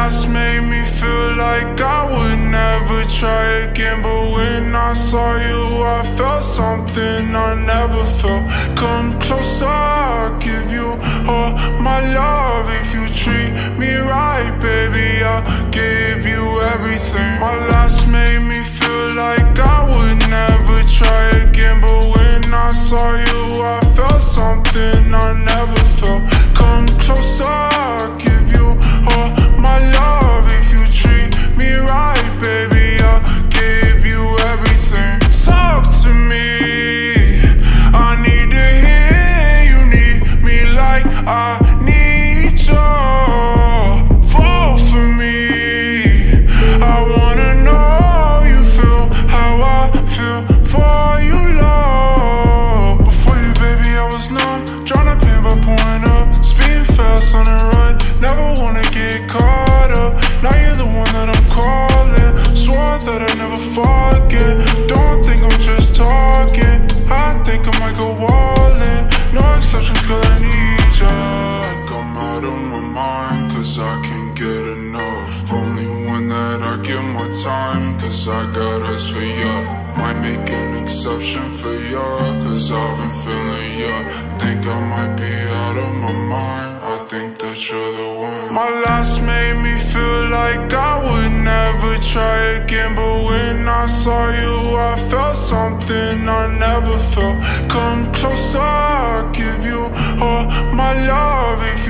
last made me feel like I would never try again, but when I saw you I felt something I never felt. Come closer, I'll give you all my love. If you treat me right, baby, I'll give you everything. My last made me feel like I would never try again, but when I saw you I felt something I never felt. Come closer, I'll give you all my love. If you treat me right, baby, I'll give you everything. Talk to me, I need to hear you need me like I need you. Fall for me, I wanna know you feel how I feel for you, love. Before you, baby, I was numb, tryna pain by pouring up, speeding fast on the run, never wanna get caught up. Now you're the one that I'm calling, swore that I'd never forget. Don't think I'm just talking, I think I might go all in. No exceptions, girl, I need ya. Like I'm out of my mind, cause I can't get enough. Only one that I give my time, cause I got us for ya. Might make an exception for ya, cause I've been feeling ya. Think I might be out of my mind, I think that you're the one. My last made me feel like I would never try again, but when I saw you I felt something I never felt. Come closer, I'll give you all my love. If